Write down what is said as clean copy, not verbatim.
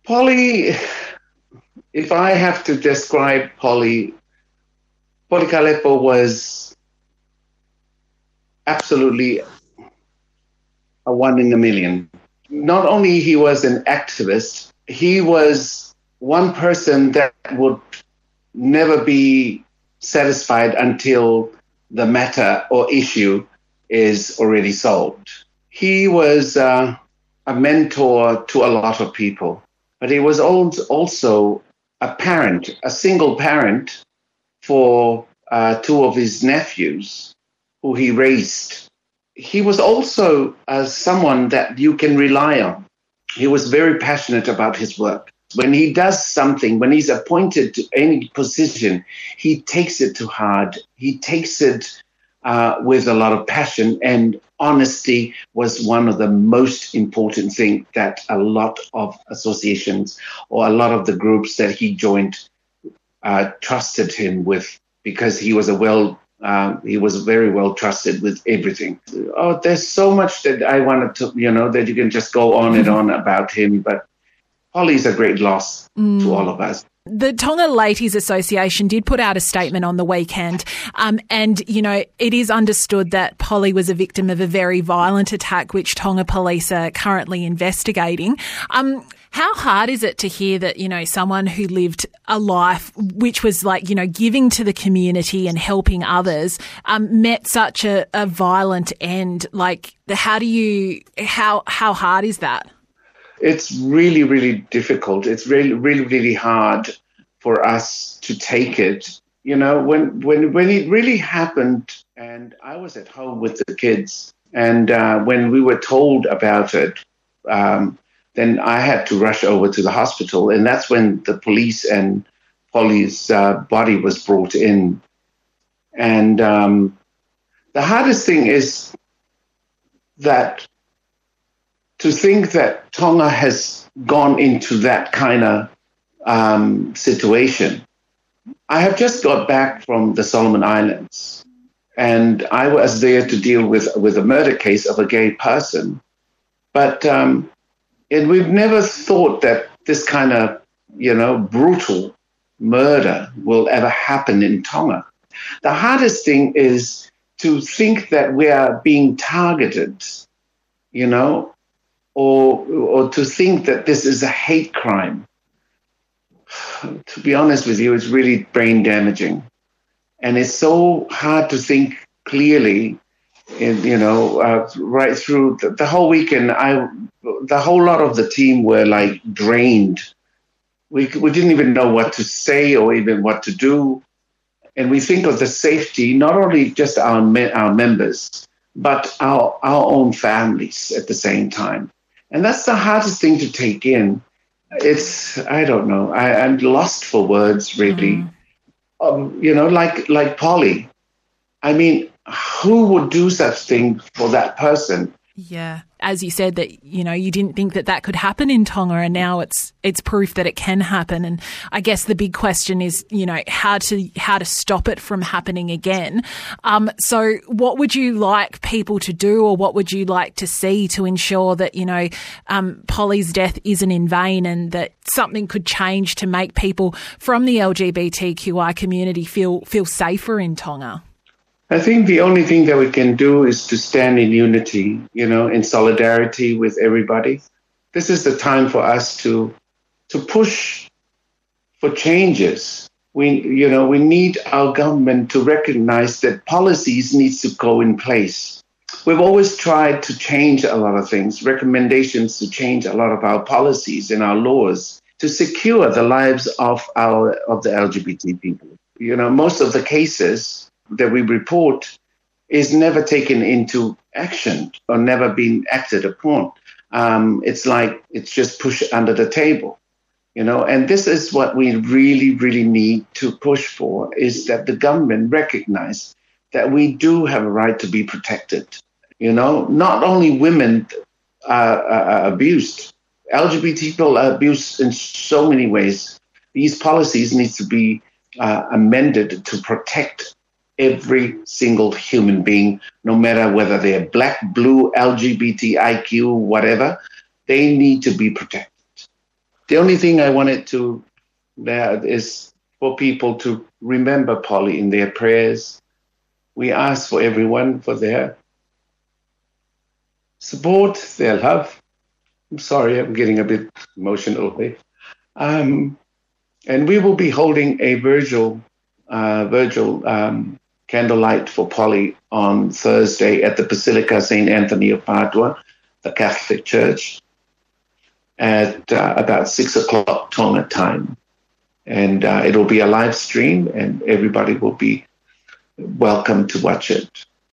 Polly, if I have to describe Polly Kalepo was absolutely a one in a million. Not only he was an activist, he was one person that would never be satisfied until the matter or issue is already solved. He was a mentor to a lot of people, but he was also a parent, a single parent for two of his nephews who he raised. He was also someone that you can rely on. He was very passionate about his work. When he does something, when he's appointed to any position, he takes it to heart. He takes it with a lot of passion, and honesty was one of the most important things that a lot of associations or a lot of the groups that he joined trusted him with, because he was he was very well trusted with everything. Oh, there's so much that I wanted to, that you can just go on and on about him, but Polly's a great loss to all of us. The Tonga Ladies Association did put out a statement on the weekend, and, it is understood that Polly was a victim of a very violent attack, which Tonga police are currently investigating. How hard is it to hear that, someone who lived a life which was giving to the community and helping others, met such a violent end? How hard is that? It's really, really difficult. It's really, really, really hard for us to take it. When it really happened, and I was at home with the kids, and when we were told about it, then I had to rush over to the hospital, and that's when the police and Polly's body was brought in. And the hardest thing is that to think that Tonga has gone into that kind of situation. I have just got back from the Solomon Islands, and I was there to deal with a murder case of a gay person. But and we've never thought that this kind of, brutal murder will ever happen in Tonga. The hardest thing is to think that we are being targeted, or to think that this is a hate crime. To be honest with you, it's really brain damaging. And it's so hard to think clearly, right through the whole weekend. The whole lot of the team were drained. We didn't even know what to say or even what to do. And we think of the safety, not only just our members, but our own families at the same time. And that's the hardest thing to take in. I don't know. I'm lost for words, really. Like Polly. I mean, who would do such thing for that person? Yeah. As you said, that, you didn't think that could happen in Tonga, and now it's proof that it can happen. And I guess the big question is, how to stop it from happening again. So what would you like people to do, or what would you like to see to ensure that, Polly's death isn't in vain, and that something could change to make people from the LGBTQI community feel safer in Tonga? I think the only thing that we can do is to stand in unity, in solidarity with everybody. This is the time for us to push for changes. We need our government to recognize that policies needs to go in place. We've always tried to change a lot of things, recommendations to change a lot of our policies and our laws to secure the lives of the LGBT people. Most of the cases that we report is never taken into action or never been acted upon. It's just pushed under the table, and this is what we really, really need to push for, is that the government recognize that we do have a right to be protected. Not only women are abused, LGBT people are abused in so many ways. These policies need to be amended to protect every single human being, no matter whether they're black, blue, LGBTIQ, whatever. They need to be protected. The only thing I wanted to add is for people to remember Polly in their prayers. We ask for everyone for their support, their love. I'm sorry, I'm getting a bit emotional here. And we will be holding a Virgil candlelight for Polly on Thursday at the Basilica St. Anthony of Padua, the Catholic Church, at about 6 o'clock Tonga time. And it'll be a live stream, and everybody will be welcome to watch it.